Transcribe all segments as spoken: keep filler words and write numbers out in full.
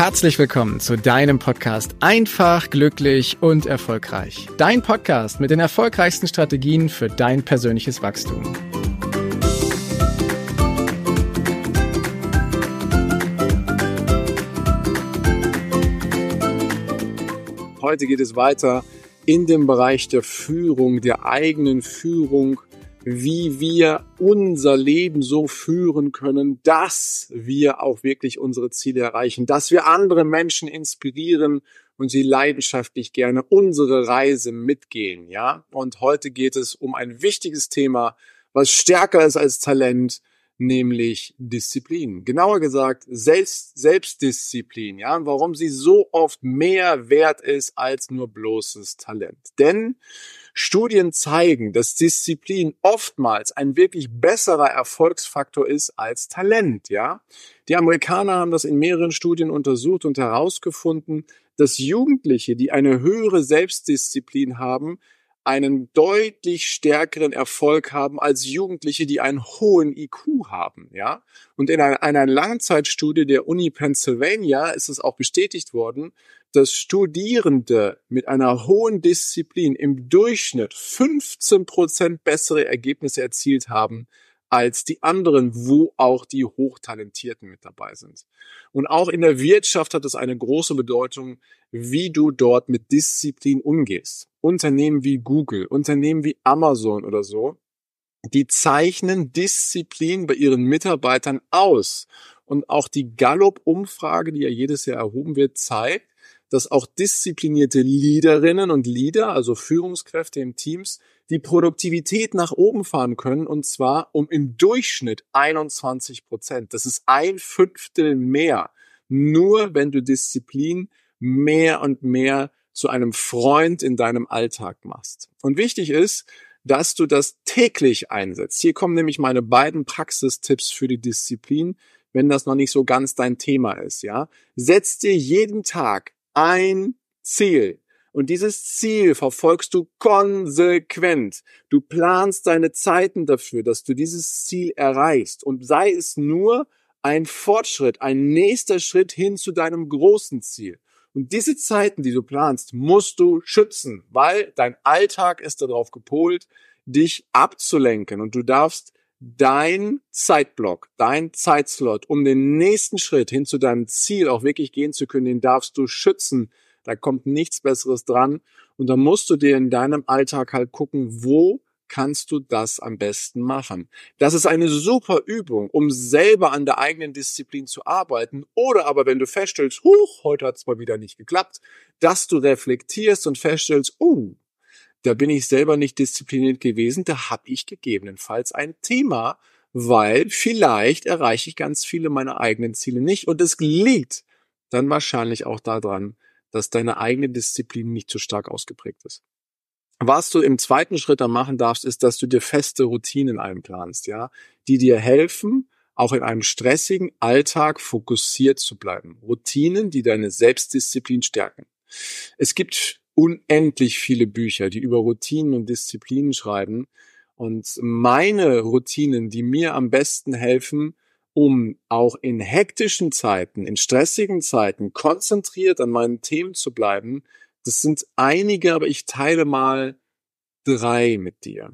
Herzlich willkommen zu deinem Podcast Einfach, glücklich und erfolgreich. Dein Podcast mit den erfolgreichsten Strategien für dein persönliches Wachstum. Heute geht es weiter in dem Bereich der Führung, der eigenen Führung, wie wir unser Leben so führen können, dass wir auch wirklich unsere Ziele erreichen, dass wir andere Menschen inspirieren und sie leidenschaftlich gerne unsere Reise mitgehen, ja? Und heute geht es um ein wichtiges Thema, was stärker ist als Talent, nämlich Disziplin. Genauer gesagt, Selbst, Selbstdisziplin, ja? Und warum sie so oft mehr wert ist als nur bloßes Talent. Denn Studien zeigen, dass Disziplin oftmals ein wirklich besserer Erfolgsfaktor ist als Talent, ja. Die Amerikaner haben das in mehreren Studien untersucht und herausgefunden, dass Jugendliche, die eine höhere Selbstdisziplin haben, einen deutlich stärkeren Erfolg haben als Jugendliche, die einen hohen I Q haben, ja. Und in einer, einer Langzeitstudie der Uni Pennsylvania ist es auch bestätigt worden, dass Studierende mit einer hohen Disziplin im Durchschnitt fünfzehn Prozent bessere Ergebnisse erzielt haben als die anderen, wo auch die Hochtalentierten mit dabei sind. Und auch in der Wirtschaft hat es eine große Bedeutung, wie du dort mit Disziplin umgehst. Unternehmen wie Google, Unternehmen wie Amazon oder so, die zeichnen Disziplin bei ihren Mitarbeitern aus. Und auch die Gallup-Umfrage, die ja jedes Jahr erhoben wird, zeigt, dass auch disziplinierte Leaderinnen und Leader, also Führungskräfte in Teams, die Produktivität nach oben fahren können, und zwar um im Durchschnitt einundzwanzig Prozent. Das ist ein Fünftel mehr. Nur wenn du Disziplin mehr und mehr zu einem Freund in deinem Alltag machst. Und wichtig ist, dass du das täglich einsetzt. Hier kommen nämlich meine beiden Praxistipps für die Disziplin, wenn das noch nicht so ganz dein Thema ist, ja. Setz dir jeden Tag ein Ziel. Und dieses Ziel verfolgst du konsequent. Du planst deine Zeiten dafür, dass du dieses Ziel erreichst. Und sei es nur ein Fortschritt, ein nächster Schritt hin zu deinem großen Ziel. Und diese Zeiten, die du planst, musst du schützen, weil dein Alltag ist darauf gepolt, dich abzulenken. Und du darfst dein Zeitblock, dein Zeitslot, um den nächsten Schritt hin zu deinem Ziel auch wirklich gehen zu können, den darfst du schützen. Da kommt nichts Besseres dran. Und da musst du dir in deinem Alltag halt gucken, wo kannst du das am besten machen. Das ist eine super Übung, um selber an der eigenen Disziplin zu arbeiten. Oder aber, wenn du feststellst, huch, heute hat es mal wieder nicht geklappt, dass du reflektierst und feststellst, oh, da bin ich selber nicht diszipliniert gewesen, da habe ich gegebenenfalls ein Thema, weil vielleicht erreiche ich ganz viele meiner eigenen Ziele nicht. Und es liegt dann wahrscheinlich auch daran, dass deine eigene Disziplin nicht so stark ausgeprägt ist. Was du im zweiten Schritt dann machen darfst, ist, dass du dir feste Routinen einplanst, ja, die dir helfen, auch in einem stressigen Alltag fokussiert zu bleiben. Routinen, die deine Selbstdisziplin stärken. Es gibt unendlich viele Bücher, die über Routinen und Disziplinen schreiben. Und meine Routinen, die mir am besten helfen, um auch in hektischen Zeiten, in stressigen Zeiten konzentriert an meinen Themen zu bleiben, das sind einige, aber ich teile mal drei mit dir.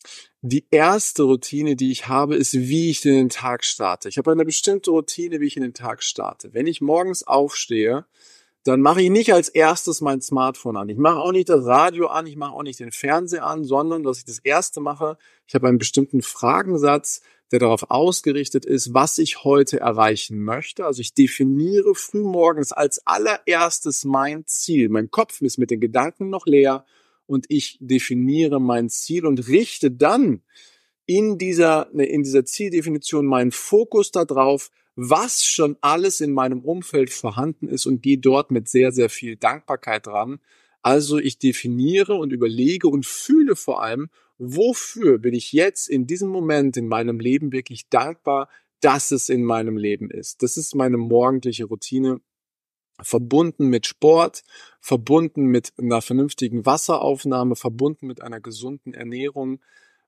Die erste Routine, die ich habe, ist, wie ich in den Tag starte. Ich habe eine bestimmte Routine, wie ich in den Tag starte. Wenn ich morgens aufstehe, dann mache ich nicht als erstes mein Smartphone an. Ich mache auch nicht das Radio an, ich mache auch nicht den Fernseher an, sondern, dass ich das erste mache, ich habe einen bestimmten Fragensatz, der darauf ausgerichtet ist, was ich heute erreichen möchte. Also ich definiere frühmorgens als allererstes mein Ziel. Mein Kopf ist mit den Gedanken noch leer und ich definiere mein Ziel und richte dann in dieser, in dieser Zieldefinition meinen Fokus darauf, was schon alles in meinem Umfeld vorhanden ist, und gehe dort mit sehr, sehr viel Dankbarkeit dran. Also ich definiere und überlege und fühle vor allem, wofür bin ich jetzt in diesem Moment in meinem Leben wirklich dankbar, dass es in meinem Leben ist. Das ist meine morgendliche Routine, verbunden mit Sport, verbunden mit einer vernünftigen Wasseraufnahme, verbunden mit einer gesunden Ernährung,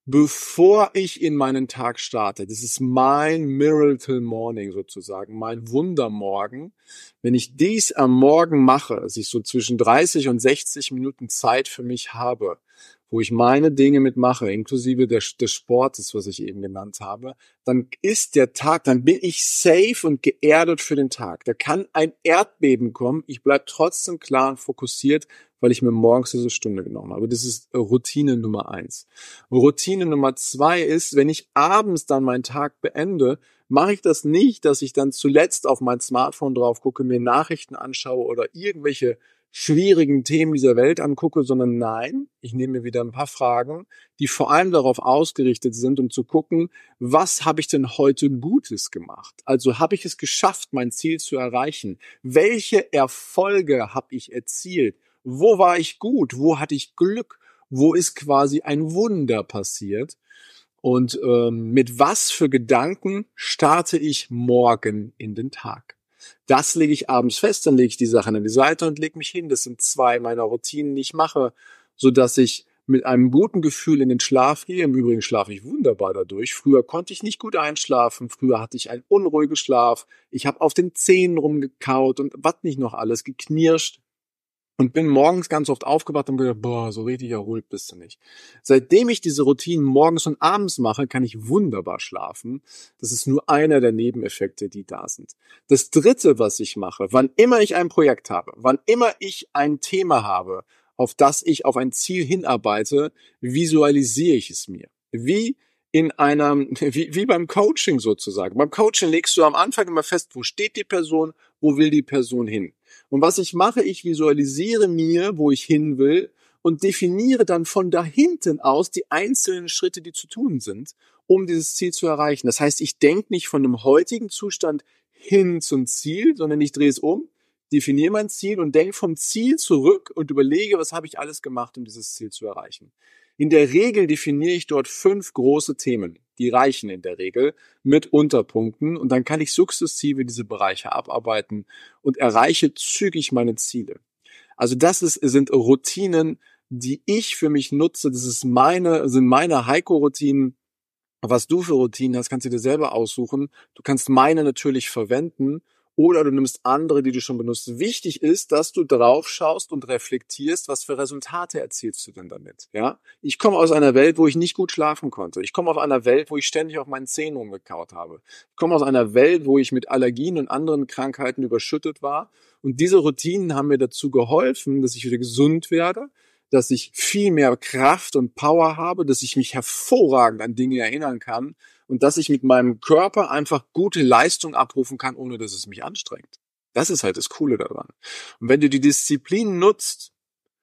bevor ich in meinen Tag starte. Das ist mein Miracle Morning sozusagen, mein Wundermorgen. Wenn ich dies am Morgen mache, dass ich so zwischen dreißig und sechzig Minuten Zeit für mich habe, wo ich meine Dinge mitmache, inklusive des, des Sportes, was ich eben genannt habe, dann ist der Tag, dann bin ich safe und geerdet für den Tag. Da kann ein Erdbeben kommen, ich bleibe trotzdem klar und fokussiert, weil ich mir morgens diese Stunde genommen habe. Das ist Routine Nummer eins. Routine Nummer zwei ist, wenn ich abends dann meinen Tag beende, mache ich das nicht, dass ich dann zuletzt auf mein Smartphone drauf gucke, mir Nachrichten anschaue oder irgendwelche schwierigen Themen dieser Welt angucke, sondern nein, ich nehme mir wieder ein paar Fragen, die vor allem darauf ausgerichtet sind, um zu gucken, was habe ich denn heute Gutes gemacht? Also habe ich es geschafft, mein Ziel zu erreichen? Welche Erfolge habe ich erzielt? Wo war ich gut? Wo hatte ich Glück? Wo ist quasi ein Wunder passiert? Und ähm, mit was für Gedanken starte ich morgen in den Tag? Das lege ich abends fest, dann lege ich die Sachen an die Seite und lege mich hin. Das sind zwei meiner Routinen, die ich mache, sodass ich mit einem guten Gefühl in den Schlaf gehe. Im Übrigen schlafe ich wunderbar dadurch. Früher konnte ich nicht gut einschlafen. Früher hatte ich einen unruhigen Schlaf. Ich habe auf den Zähnen rumgekaut und was nicht noch alles, geknirscht. Und bin morgens ganz oft aufgewacht und gedacht, boah, so richtig erholt bist du nicht. Seitdem ich diese Routinen morgens und abends mache, kann ich wunderbar schlafen. Das ist nur einer der Nebeneffekte, die da sind. Das Dritte, was ich mache, wann immer ich ein Projekt habe, wann immer ich ein Thema habe, auf das ich auf ein Ziel hinarbeite, visualisiere ich es mir. Wie in einer, wie, wie beim Coaching sozusagen. Beim Coaching legst du am Anfang immer fest, wo steht die Person, wo will die Person hin. Und was ich mache, ich visualisiere mir, wo ich hin will und definiere dann von da hinten aus die einzelnen Schritte, die zu tun sind, um dieses Ziel zu erreichen. Das heißt, ich denke nicht von dem heutigen Zustand hin zum Ziel, sondern ich drehe es um, definiere mein Ziel und denke vom Ziel zurück und überlege, was habe ich alles gemacht, um dieses Ziel zu erreichen. In der Regel definiere ich dort fünf große Themen. Die reichen in der Regel mit Unterpunkten und dann kann ich sukzessive diese Bereiche abarbeiten und erreiche zügig meine Ziele. Also das ist, sind Routinen, die ich für mich nutze. Das ist meine, sind meine Heiko-Routinen. Was du für Routinen hast, kannst du dir selber aussuchen. Du kannst meine natürlich verwenden. Oder du nimmst andere, die du schon benutzt. Wichtig ist, dass du drauf schaust und reflektierst, was für Resultate erzielst du denn damit. Ja? Ich komme aus einer Welt, wo ich nicht gut schlafen konnte. Ich komme aus einer Welt, wo ich ständig auf meinen Zähnen rumgekaut habe. Ich komme aus einer Welt, wo ich mit Allergien und anderen Krankheiten überschüttet war. Und diese Routinen haben mir dazu geholfen, dass ich wieder gesund werde, dass ich viel mehr Kraft und Power habe, dass ich mich hervorragend an Dinge erinnern kann und dass ich mit meinem Körper einfach gute Leistung abrufen kann, ohne dass es mich anstrengt. Das ist halt das Coole daran. Und wenn du die Disziplin nutzt,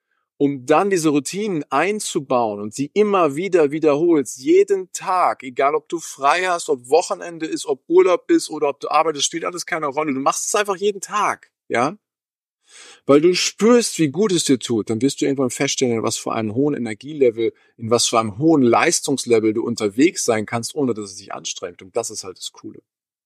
um dann diese Routinen einzubauen und sie immer wieder wiederholst, jeden Tag, egal ob du frei hast, ob Wochenende ist, ob Urlaub ist oder ob du arbeitest, spielt alles keine Rolle. Du machst es einfach jeden Tag, ja? Weil du spürst, wie gut es dir tut, dann wirst du irgendwann feststellen, in was für einem hohen Energielevel, in was für einem hohen Leistungslevel du unterwegs sein kannst, ohne dass es dich anstrengt. Und das ist halt das Coole.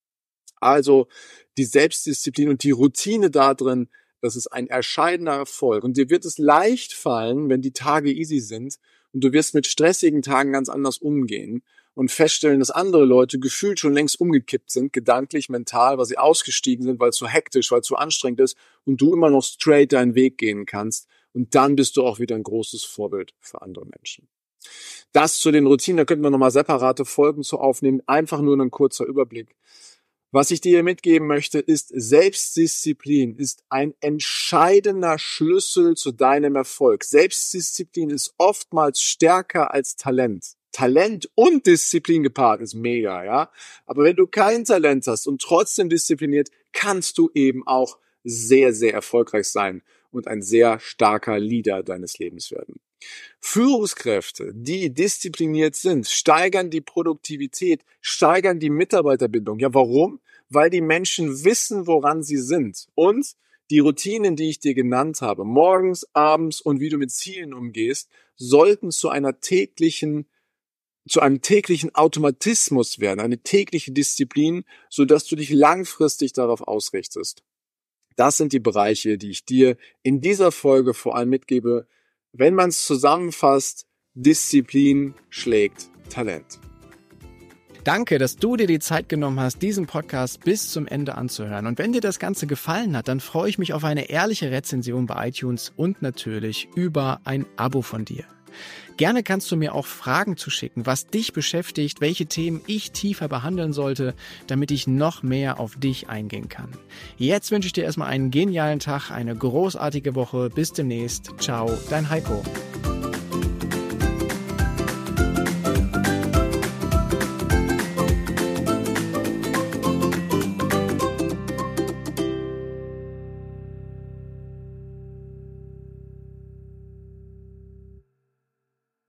Also die Selbstdisziplin und die Routine da drin, das ist ein entscheidender Erfolg. Und dir wird es leicht fallen, wenn die Tage easy sind und du wirst mit stressigen Tagen ganz anders umgehen und feststellen, dass andere Leute gefühlt schon längst umgekippt sind, gedanklich, mental, weil sie ausgestiegen sind, weil es zu hektisch, weil es zu anstrengend ist und du immer noch straight deinen Weg gehen kannst. Und dann bist du auch wieder ein großes Vorbild für andere Menschen. Das zu den Routinen, da könnten wir nochmal separate Folgen zu aufnehmen. Einfach nur ein kurzer Überblick. Was ich dir mitgeben möchte, ist, Selbstdisziplin ist ein entscheidender Schlüssel zu deinem Erfolg. Selbstdisziplin ist oftmals stärker als Talent. Talent und Disziplin gepaart ist mega, ja. Aber wenn du kein Talent hast und trotzdem diszipliniert, kannst du eben auch sehr, sehr erfolgreich sein und ein sehr starker Leader deines Lebens werden. Führungskräfte, die diszipliniert sind, steigern die Produktivität, steigern die Mitarbeiterbindung. Ja, warum? Weil die Menschen wissen, woran sie sind. Und die Routinen, die ich dir genannt habe, morgens, abends und wie du mit Zielen umgehst, sollten zu einer täglichen zu einem täglichen Automatismus werden, eine tägliche Disziplin, sodass du dich langfristig darauf ausrichtest. Das sind die Bereiche, die ich dir in dieser Folge vor allem mitgebe. Wenn man es zusammenfasst, Disziplin schlägt Talent. Danke, dass du dir die Zeit genommen hast, diesen Podcast bis zum Ende anzuhören. Und wenn dir das Ganze gefallen hat, dann freue ich mich auf eine ehrliche Rezension bei iTunes und natürlich über ein Abo von dir. Gerne kannst du mir auch Fragen zuschicken, was dich beschäftigt, welche Themen ich tiefer behandeln sollte, damit ich noch mehr auf dich eingehen kann. Jetzt wünsche ich dir erstmal einen genialen Tag, eine großartige Woche. Bis demnächst. Ciao, dein Heiko.